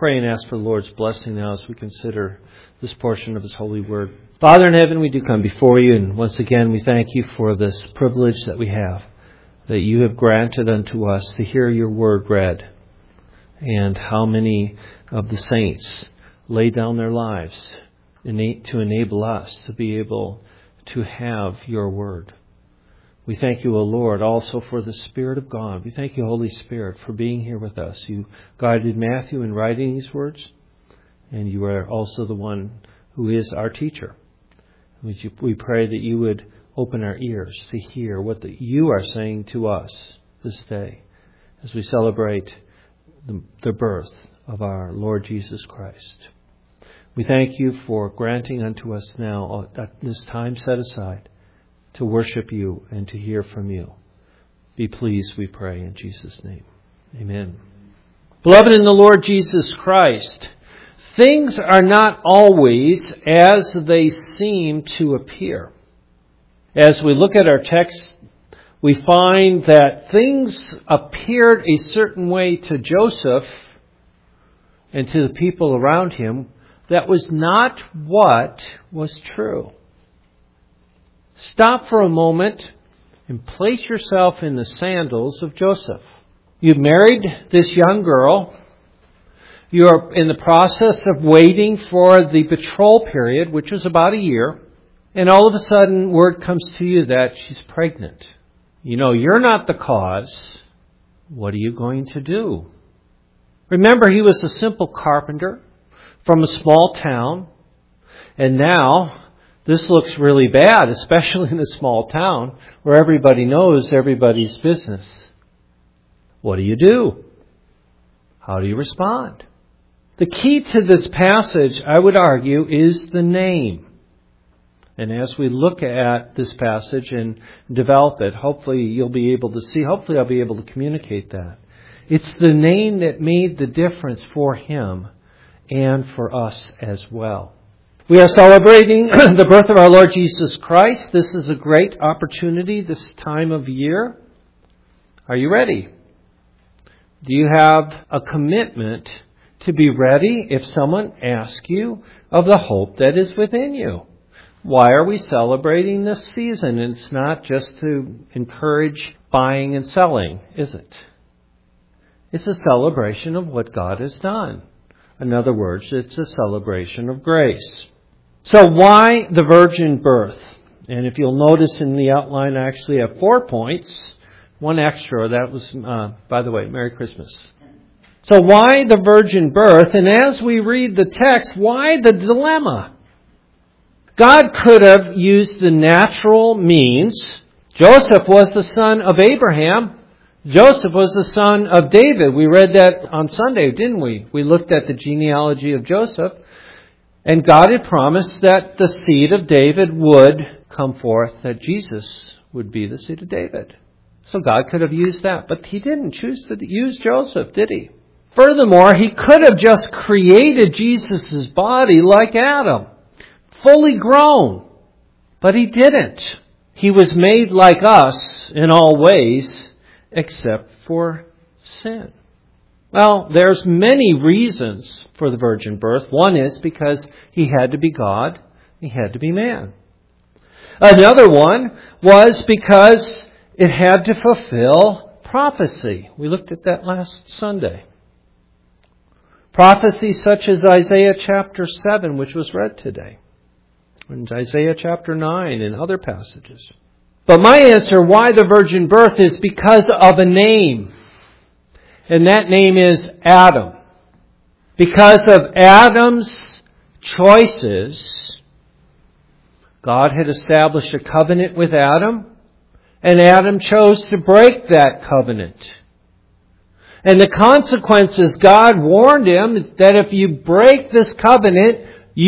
pray and ask for the Lord's blessing now as we consider this portion of His holy word. Father in heaven, we do come before You, and once again we thank You for this privilege that we have, that You have granted unto us to hear Your word read, and how many of the saints lay down their lives to enable us to be able to have Your word. We thank You, O Lord, also for the Spirit of God. We thank You, Holy Spirit, for being here with us. You guided Matthew in writing these words, and You are also the one who is our teacher. We pray that You would open our ears to hear what You are saying to us this day as we celebrate the birth of our Lord Jesus Christ. We thank You for granting unto us now this time set aside to worship You and to hear from You. Be pleased, we pray, in Jesus' name. Amen. Beloved in the Lord Jesus Christ, things are not always as they seem to appear. As we look at our text, we find that things appeared a certain way to Joseph and to the people around him that was not what was true. Stop for a moment and place yourself in the sandals of Joseph. You've married this young girl. You're in the process of waiting for the betrothal period, which was about a year. And all of a sudden, word comes to you that she's pregnant. You know, you're not the cause. What are you going to do? Remember, he was a simple carpenter from a small town. And now, this looks really bad, especially in a small town where everybody knows everybody's business. What do? How do you respond? The key to this passage, I would argue, is the name. And as we look at this passage and develop it, hopefully you'll be able to see, hopefully I'll be able to communicate that. It's the name that made the difference for him and for us as well. We are celebrating the birth of our Lord Jesus Christ. This is a great opportunity this time of year. Are you ready? Do you have a commitment to be ready if someone asks you of the hope that is within you? Why are we celebrating this season? It's not just to encourage buying and selling, is it? It's a celebration of what God has done. In other words, it's a celebration of grace. So why the virgin birth? And if you'll notice in the outline, I actually have 4 points. One extra, that was, by the way, Merry Christmas. So why the virgin birth? And as we read the text, why the dilemma? God could have used the natural means. Joseph was the son of Abraham. Joseph was the son of David. We read that on Sunday, didn't we? We looked at the genealogy of Joseph. And God had promised that the seed of David would come forth, that Jesus would be the seed of David. So God could have used that, but He didn't choose to use Joseph, did He? Furthermore, He could have just created Jesus' body like Adam, fully grown, but He didn't. He was made like us in all ways, except for sin. Well, there's many reasons for the virgin birth. One is because He had to be God, He had to be man. Another one was because it had to fulfill prophecy. We looked at that last Sunday. Prophecy such as Isaiah chapter 7, which was read today, and Isaiah chapter 9 and other passages. But my answer, why the virgin birth, is because of a name. And that name is Adam. Because of Adam's choices, God had established a covenant with Adam, and Adam chose to break that covenant. And the consequences, God warned him that if you break this covenant,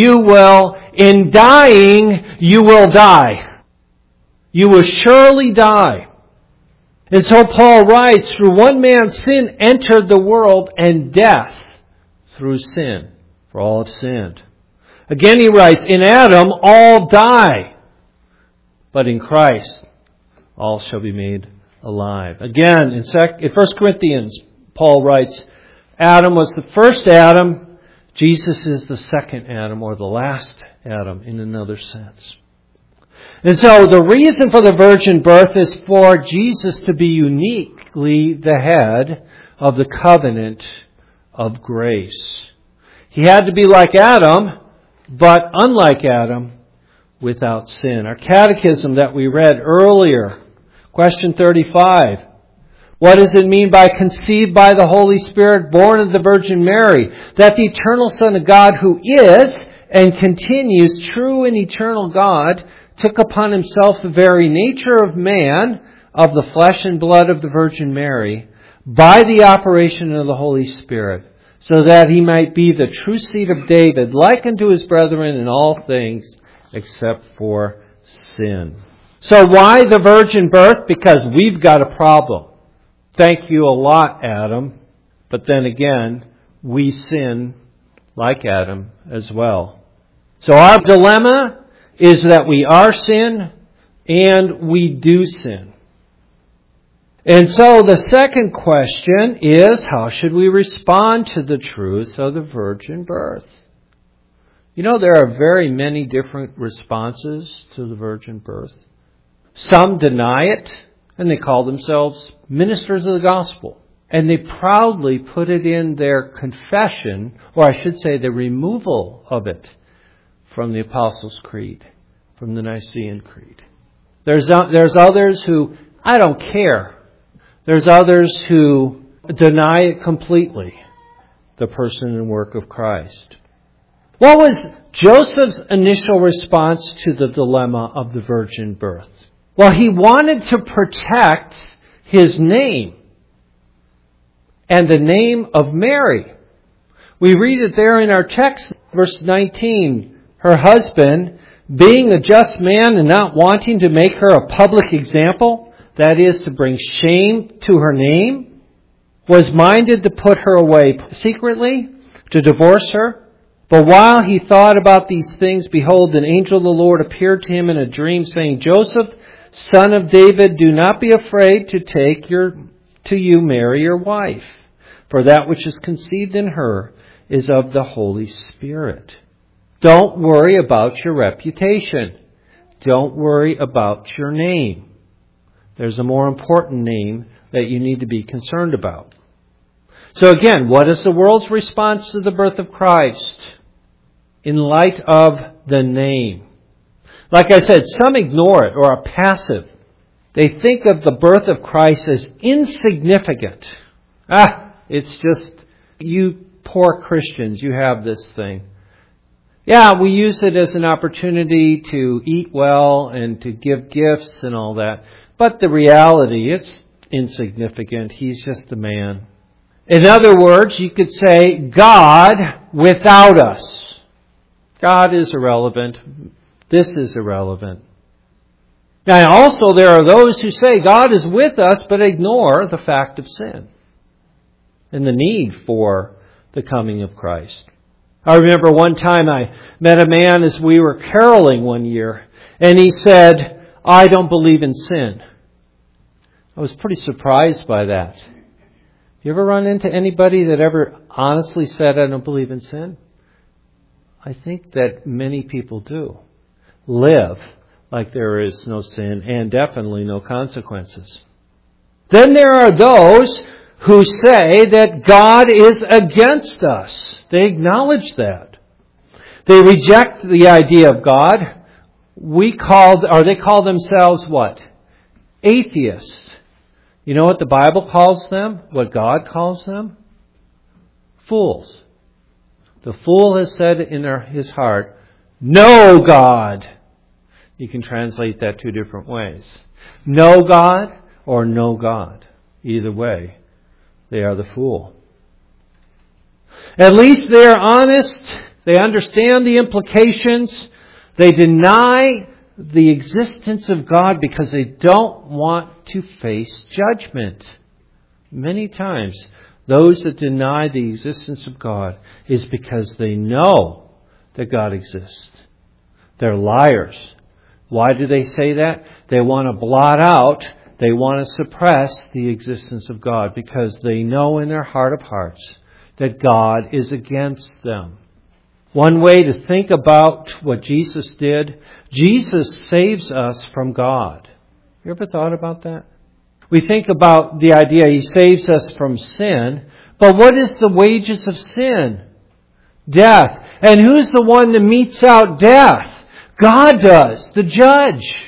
in dying, you will die. You will surely die. And so Paul writes, through one man's sin entered the world, and death through sin. For all have sinned. Again he writes, in Adam all die, but in Christ all shall be made alive. Again, in 1 Corinthians, Paul writes, Adam was the first Adam. Jesus is the second Adam, or the last Adam in another sense. And so the reason for the virgin birth is for Jesus to be uniquely the head of the covenant of grace. He had to be like Adam, but unlike Adam, without sin. Our catechism that we read earlier, question 35. What does it mean by conceived by the Holy Spirit, born of the Virgin Mary? That the eternal Son of God, who is and continues true and eternal God, took upon himself the very nature of man, of the flesh and blood of the Virgin Mary, by the operation of the Holy Spirit, so that he might be the true seed of David, like unto his brethren in all things, except for sin. So why the virgin birth? Because we've got a problem. Thank you a lot, Adam. But then again, we sin like Adam as well. So our dilemma is that we are sin and we do sin. And so the second question is, how should we respond to the truth of the virgin birth? You know, there are very many different responses to the virgin birth. Some deny it, and they call themselves ministers of the gospel. And they proudly put it in their confession, or I should say the removal of it from the Apostles' Creed, from the Nicene Creed. There's others who, I don't care. There's others who deny it completely, the person and work of Christ. What was Joseph's initial response to the dilemma of the virgin birth? Well, he wanted to protect his name and the name of Mary. We read it there in our text, verse 19. Her husband, being a just man and not wanting to make her a public example, that is, to bring shame to her name, was minded to put her away secretly, to divorce her. But while he thought about these things, behold, an angel of the Lord appeared to him in a dream, saying, Joseph, son of David, do not be afraid to take to you Mary, your wife, for that which is conceived in her is of the Holy Spirit. Don't worry about your reputation. Don't worry about your name. There's a more important name that you need to be concerned about. So again, what is the world's response to the birth of Christ in light of the name? Like I said, some ignore it or are passive. They think of the birth of Christ as insignificant. It's just, you poor Christians, you have this thing. Yeah, we use it as an opportunity to eat well and to give gifts and all that. But the reality, it's insignificant. He's just a man. In other words, you could say, God without us. God is irrelevant. This is irrelevant. Now also there are those who say God is with us but ignore the fact of sin and the need for the coming of Christ. I remember one time I met a man as we were caroling one year, and he said, I don't believe in sin. I was pretty surprised by that. You ever run into anybody that ever honestly said, I don't believe in sin? I think that many people do. Live like there is no sin and definitely no consequences. Then there are those who say that God is against us. They acknowledge that. They reject the idea of God. They call themselves what? Atheists. You know what the Bible calls them? What God calls them? Fools. The fool has said in his heart, no God. You can translate that two different ways. No God or no God. Either way, they are the fool. At least they are honest. They understand the implications. They deny the existence of God because they don't want to face judgment. Many times, those that deny the existence of God is because they know that God exists. They're liars. Why do they say that? They want to blot out, they want to suppress the existence of God because they know in their heart of hearts that God is against them. One way to think about what Jesus did, Jesus saves us from God. You ever thought about that? We think about the idea He saves us from sin, but what is the wages of sin? Death. And who's the one that metes out death? God does, the judge.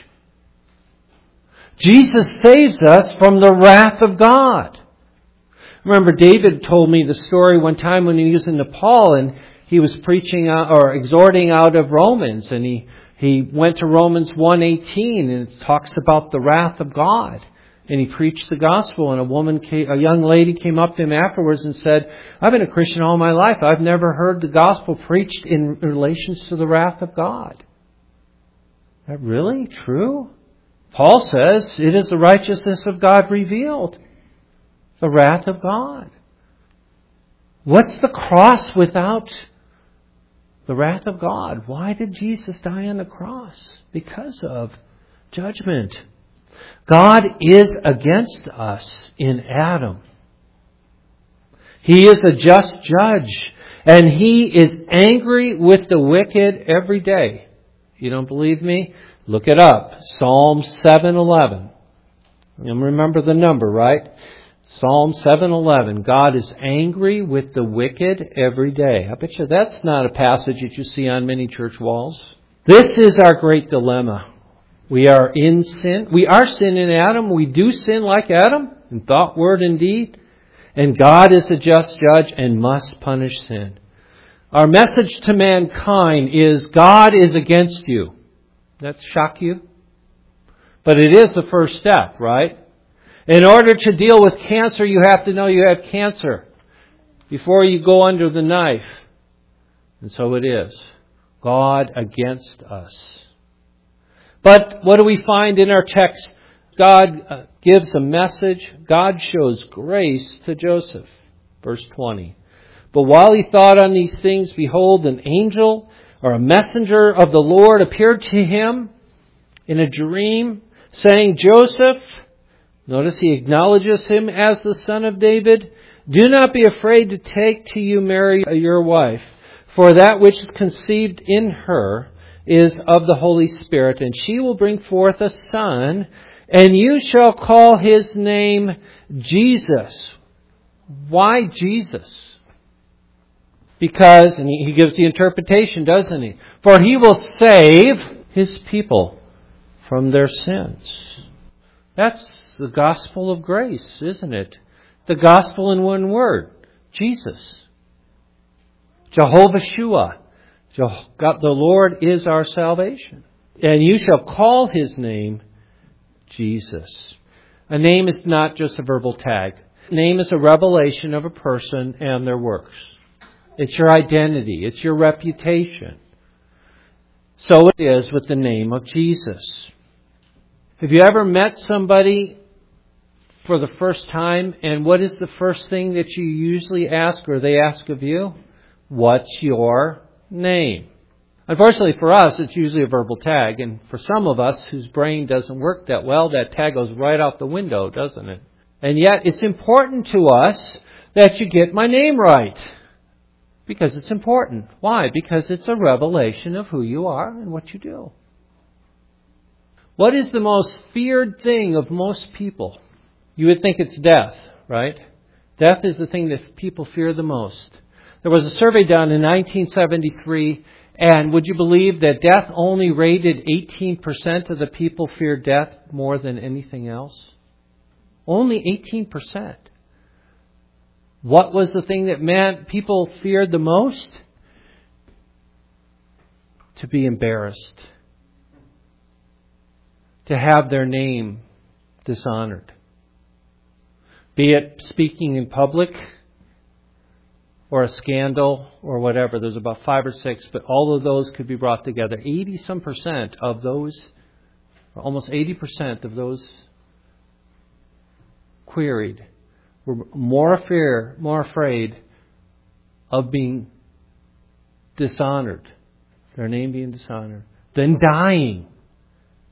Jesus saves us from the wrath of God. Remember, David told me the story one time when he was in Nepal and he was preaching or exhorting out of Romans, and he went to Romans 1:18 and it talks about the wrath of God. And he preached the gospel, and a young lady came up to him afterwards and said, "I've been a Christian all my life. I've never heard the gospel preached in relation to the wrath of God." Is that really true? Paul says it is the righteousness of God revealed. The wrath of God. What's the cross without the wrath of God? Why did Jesus die on the cross? Because of judgment. God is against us in Adam. He is a just judge, and He is angry with the wicked every day. You don't believe me? Look it up. Psalm 7:11. And remember the number, right? Psalm 7:11. God is angry with the wicked every day. I bet you that's not a passage that you see on many church walls. This is our great dilemma. We are in sin. We are sin in Adam. We do sin like Adam in thought, word, and deed. And God is a just judge and must punish sin. Our message to mankind is God is against you. That shock you? But it is the first step, right? In order to deal with cancer, you have to know you have cancer before you go under the knife. And so it is. God against us. But what do we find in our text? God gives a message. God shows grace to Joseph. Verse 20. But while he thought on these things, behold, an angel or a messenger of the Lord appeared to him in a dream, saying, Joseph, notice he acknowledges him as the son of David, do not be afraid to take to you Mary, your wife, for that which is conceived in her is of the Holy Spirit, and she will bring forth a son, and you shall call his name Jesus. Why Jesus? Because, and he gives the interpretation, doesn't he? For he will save his people from their sins. That's the gospel of grace, isn't it? The gospel in one word. Jesus. Jehovah Shua. God, the Lord is our salvation. And you shall call his name Jesus. A name is not just a verbal tag. A name is a revelation of a person and their works. It's your identity. It's your reputation. So it is with the name of Jesus. Have you ever met somebody for the first time, and what is the first thing that you usually ask or they ask of you? What's your name? Unfortunately for us, it's usually a verbal tag, and for some of us whose brain doesn't work that well, that tag goes right out the window, doesn't it? And yet it's important to us that you get my name right. Because it's important. Why? Because it's a revelation of who you are and what you do. What is the most feared thing of most people? You would think it's death, right? Death is the thing that people fear the most. There was a survey done in 1973, and would you believe that death only rated 18% of the people feared death more than anything else? Only 18%. What was the thing that people feared the most? To be embarrassed. To have their name dishonored. Be it speaking in public or a scandal or whatever. There's about 5 or 6, but all of those could be brought together. 80% of those, or almost 80% of those queried were more afraid of being dishonored, their name being dishonored, than dying.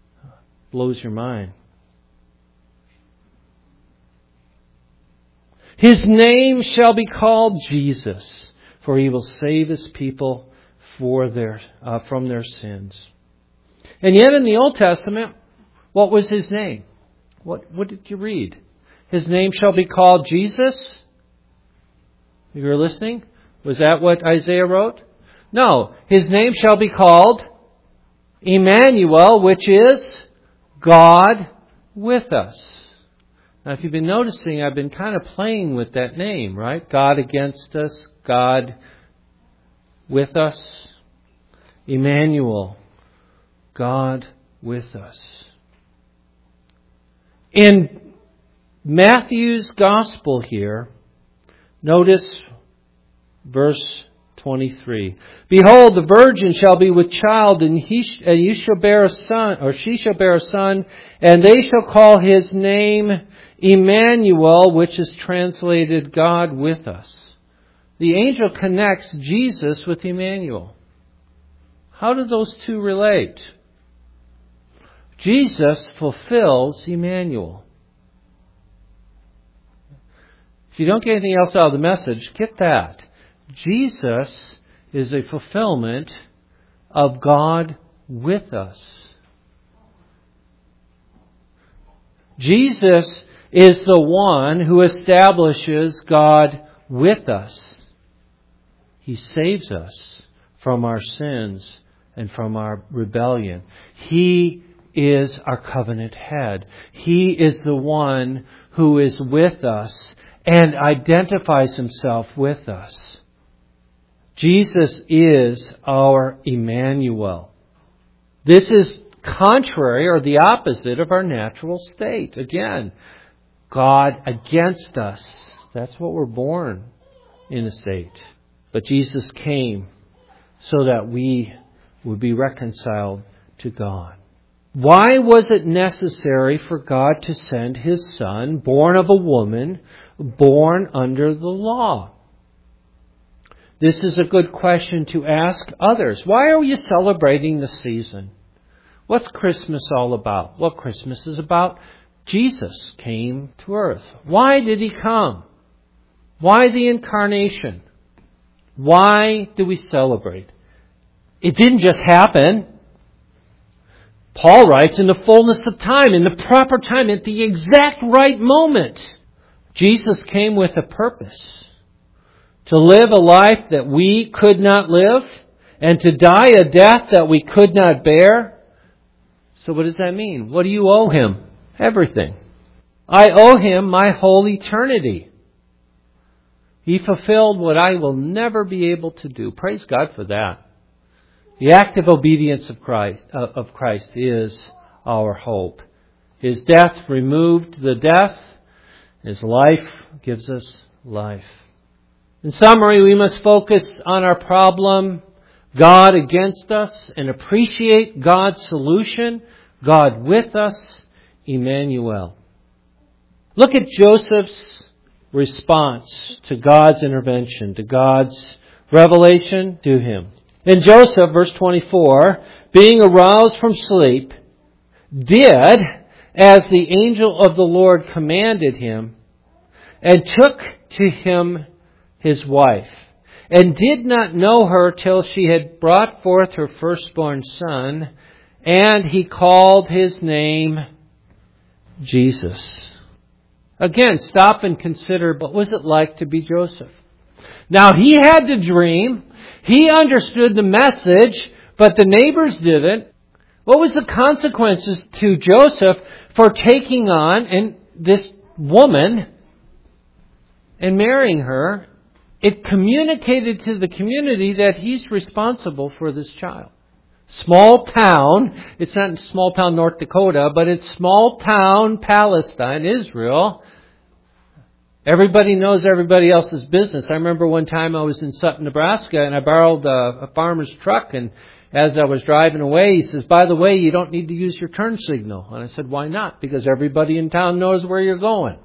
Blows your mind. His name shall be called Jesus, for He will save His people from their sins. And yet in the Old Testament, what was His name? What did you read? His name shall be called Jesus? You were listening? Was that what Isaiah wrote? No. His name shall be called Emmanuel, which is God with us. Now, if you've been noticing, I've been kind of playing with that name, right? God against us, God with us. Emmanuel, God with us. In Matthew's Gospel here, notice verse 23. Behold, the virgin shall be with child, and you shall bear a son, or she shall bear a son, and they shall call his name Emmanuel, which is translated God with us. The angel connects Jesus with Emmanuel. How do those two relate? Jesus fulfills Emmanuel. If you don't get anything else out of the message, get that. Jesus is a fulfillment of God with us. Jesus is the one who establishes God with us. He saves us from our sins and from our rebellion. He is our covenant head. He is the one who is with us and identifies Himself with us. Jesus is our Emmanuel. This is contrary or the opposite of our natural state. Again, God against us. That's what we're born in a state. But Jesus came so that we would be reconciled to God. Why was it necessary for God to send His Son, born of a woman, born under the law? This is a good question to ask others. Why are you celebrating the season? What's Christmas all about? Well, Christmas is about Jesus came to earth. Why did He come? Why the incarnation? Why do we celebrate? It didn't just happen. Paul writes, in the fullness of time, in the proper time, at the exact right moment. Jesus came with a purpose. To live a life that we could not live, and to die a death that we could not bear. So what does that mean? What do you owe Him? Everything. I owe Him my whole eternity. He fulfilled what I will never be able to do. Praise God for that. The active obedience of Christ is our hope. His death removed the death. His life gives us life. In summary, we must focus on our problem, God against us, and appreciate God's solution, God with us, Emmanuel. Look at Joseph's response to God's intervention, to God's revelation to him. And Joseph, verse 24, being aroused from sleep, did as the angel of the Lord commanded him, and took to him his wife, and did not know her till she had brought forth her firstborn son, and he called his name Jesus. Again, stop and consider, what was it like to be Joseph? Now, he had the dream. He understood the message, but the neighbors didn't. What was the consequences to Joseph for taking on this woman and marrying her? It communicated to the community that he's responsible for this child. Small town, it's not small town North Dakota, but it's small town Palestine, Israel. Everybody knows everybody else's business. I remember one time I was in Sutton, Nebraska, and I borrowed a farmer's truck, and as I was driving away, he says, by the way, you don't need to use your turn signal. And I said, why not? Because everybody in town knows where you're going.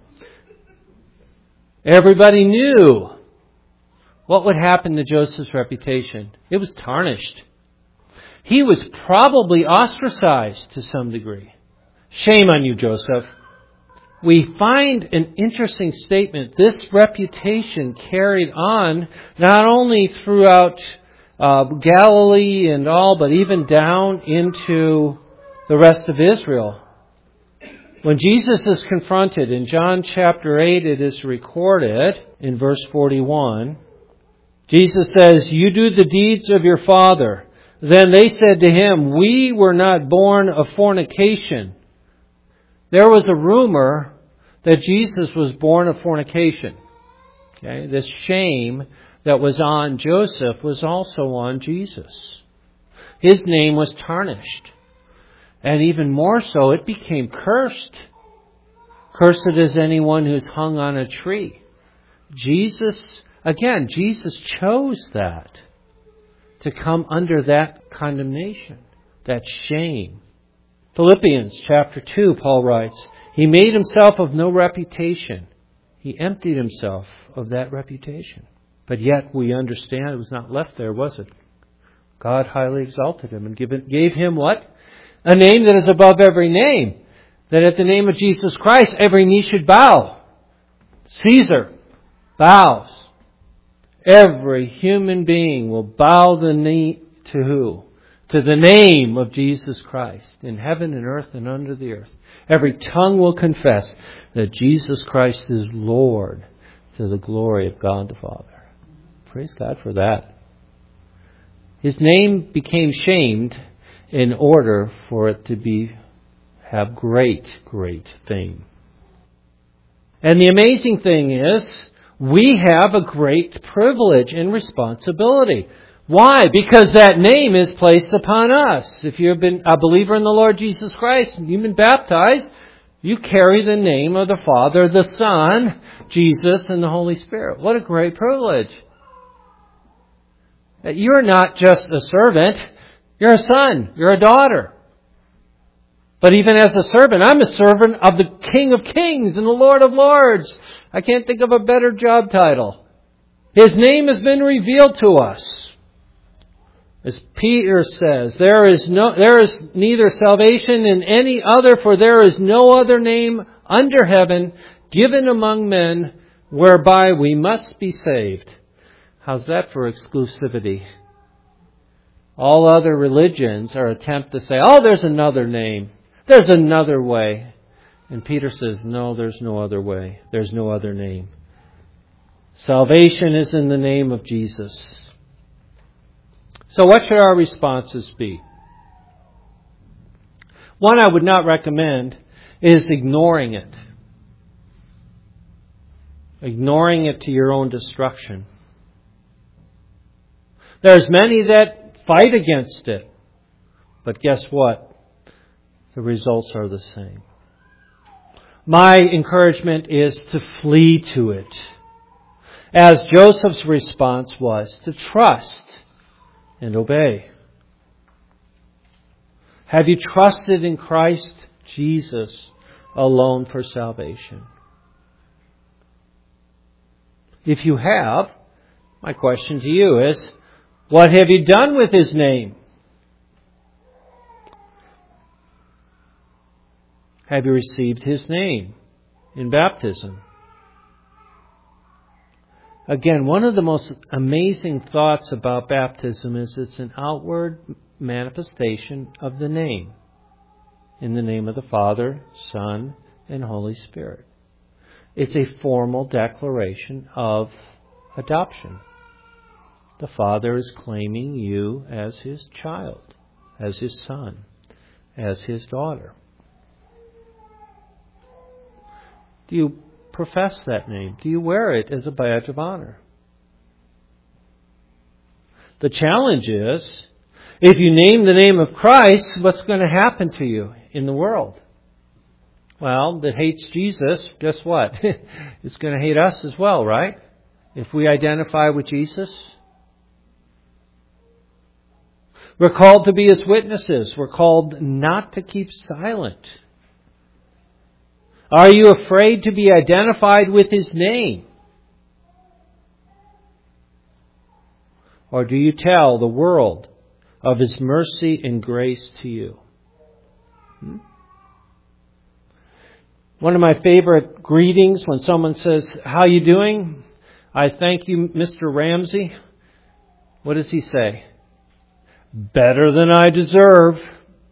Everybody knew. What would happen to Joseph's reputation? It was tarnished. He was probably ostracized to some degree. Shame on you, Joseph. we find an interesting statement. This reputation carried on not only throughout Galilee and all, but even down into the rest of Israel. When Jesus is confronted in John chapter 8, it is recorded in verse 41. Jesus says, "You do the deeds of your father." Then they said to him, "We were not born of fornication." There was a rumor that Jesus was born of fornication. Okay? This shame that was on Joseph was also on Jesus. His name was tarnished. And even more so, it became cursed. Cursed is anyone who's hung on a tree. Jesus chose that, to come under that condemnation, that shame. Philippians chapter 2, Paul writes, "He made himself of no reputation." He emptied himself of that reputation. But yet we understand it was not left there, was it? God highly exalted him and gave him what? A name that is above every name. That at the name of Jesus Christ, every knee should bow. Caesar bows. Every human being will bow the knee to who? To the name of Jesus Christ, in heaven and earth and under the earth. Every tongue will confess that Jesus Christ is Lord, to the glory of God the Father. Praise God for that. His name became shamed in order for it to have great, great fame. And the amazing thing is, we have a great privilege and responsibility. Why? Because that name is placed upon us. If you've been a believer in the Lord Jesus Christ and you've been baptized, you carry the name of the Father, the Son, Jesus, and the Holy Spirit. What a great privilege. That you're not just a servant, you're a son, you're a daughter. But even as a servant, I'm a servant of the King of Kings and the Lord of Lords. I can't think of a better job title. His name has been revealed to us. As Peter says, there is neither salvation in any other, for there is no other name under heaven given among men whereby we must be saved. How's that for exclusivity? All other religions are attempt to say, oh, there's another name. There's another way. And Peter says, no, there's no other way. There's no other name. Salvation is in the name of Jesus. So what should our responses be? One I would not recommend is ignoring it. Ignoring it to your own destruction. There's many that fight against it. But guess what? The results are the same. My encouragement is to flee to it. As Joseph's response was, to trust and obey. Have you trusted in Christ Jesus alone for salvation? If you have, my question to you is, what have you done with His name? Have you received His name in baptism? Again, one of the most amazing thoughts about baptism is it's an outward manifestation of the name. In the name of the Father, Son, and Holy Spirit. It's a formal declaration of adoption. The Father is claiming you as His child, as His son, as His daughter. Do you profess that name? Do you wear it as a badge of honor? The challenge is, if you name the name of Christ, what's going to happen to you in the world? Well, that hates Jesus, guess what? It's going to hate us as well, right? If we identify with Jesus. We're called to be His witnesses. We're called not to keep silent. Are you afraid to be identified with His name? Or do you tell the world of His mercy and grace to you? One of my favorite greetings when someone says, "How you doing?" "I thank you, Mr. Ramsey." What does he say? "Better than I deserve."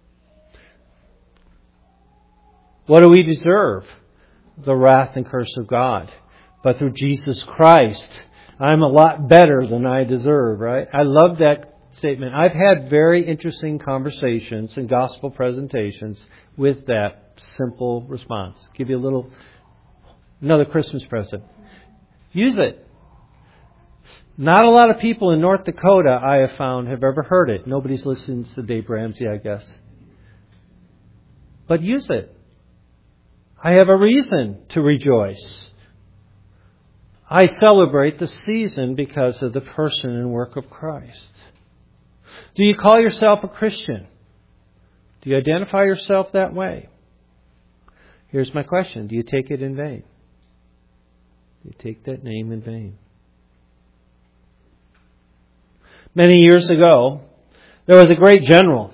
What do we deserve? The wrath and curse of God. But through Jesus Christ, I'm a lot better than I deserve, right? I love that statement. I've had very interesting conversations and gospel presentations with that simple response. Give you another Christmas present. Use it. Not a lot of people in North Dakota, I have found, have ever heard it. Nobody's listening to Dave Ramsey, I guess. But use it. I have a reason to rejoice. I celebrate the season because of the person and work of Christ. Do you call yourself a Christian? Do you identify yourself that way? Here's my question. Do you take it in vain? Do you take that name in vain? Many years ago, there was a great general.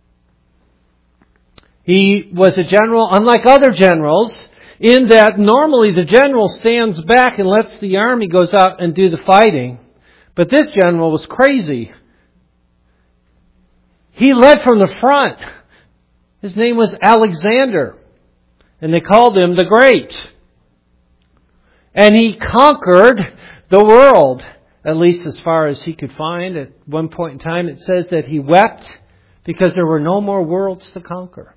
He was a general, unlike other generals, in that normally the general stands back and lets the army goes out and do the fighting. But this general was crazy. He led from the front. His name was Alexander. And they called him the Great. And he conquered the world, at least as far as he could find. At one point in time it says that he wept because there were no more worlds to conquer.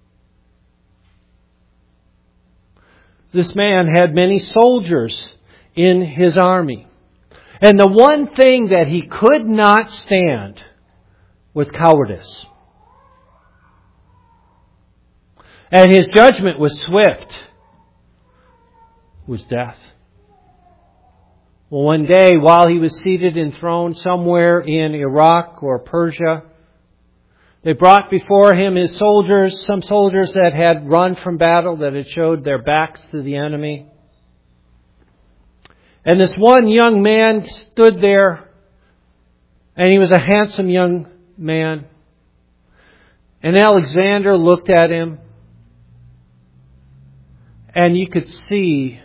This man had many soldiers in his army. And the one thing that he could not stand was cowardice. And his judgment was swift. It was death. Well, one day, while he was seated enthroned somewhere in Iraq or Persia, they brought before him his soldiers, some soldiers that had run from battle, that had showed their backs to the enemy. And this one young man stood there, and he was a handsome young man. And Alexander looked at him, and you could see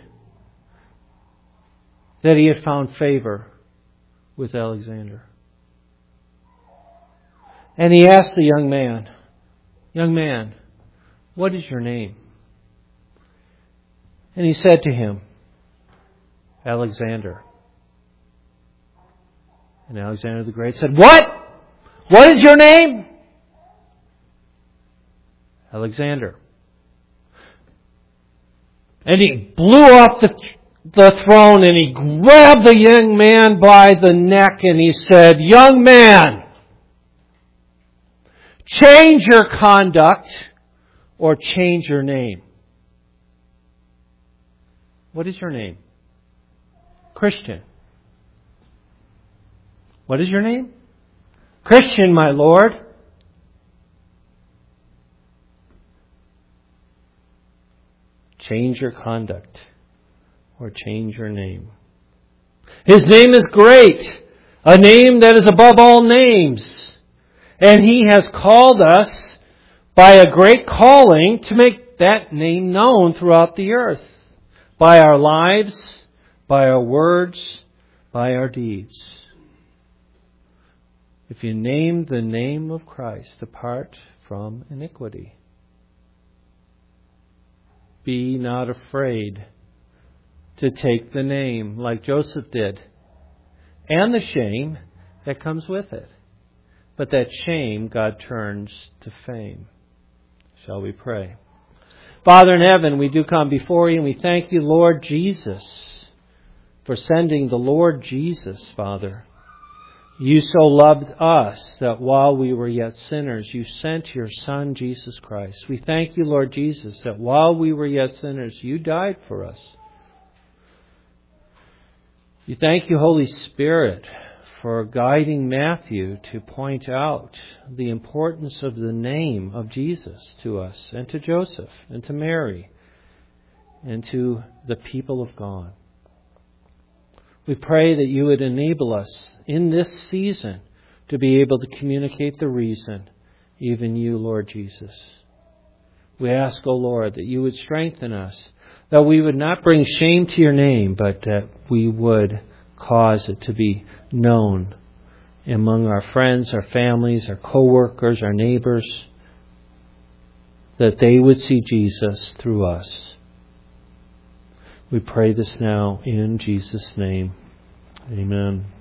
that he had found favor with Alexander. And he asked the young man, "Young man, what is your name?" And he said to him, "Alexander." And Alexander the Great said, "What? What is your name?" "Alexander." And he blew off the throne and he grabbed the young man by the neck and he said, "Young man, change your conduct or change your name." What is your name? Christian. What is your name? Christian, my Lord. Change your conduct or change your name. His name is great, a name that is above all names. And He has called us by a great calling to make that name known throughout the earth. By our lives, by our words, by our deeds. If you name the name of Christ, depart from iniquity. Be not afraid to take the name like Joseph did, and the shame that comes with it. But that shame God turns to fame. Shall we pray? Father in heaven, we do come before You and we thank You, Lord Jesus, for sending the Lord Jesus, Father. You so loved us that while we were yet sinners, You sent Your Son, Jesus Christ. We thank You, Lord Jesus, that while we were yet sinners, You died for us. We thank You, Holy Spirit, for guiding Matthew to point out the importance of the name of Jesus to us, and to Joseph, and to Mary, and to the people of God. We pray that You would enable us in this season to be able to communicate the reason, even You, Lord Jesus. We ask, O Lord, that you would strengthen us, that we would not bring shame to your name, but that we would cause it to be known among our friends, our families, our co-workers, our neighbors, that they would see Jesus through us. We pray this now in Jesus' name. Amen.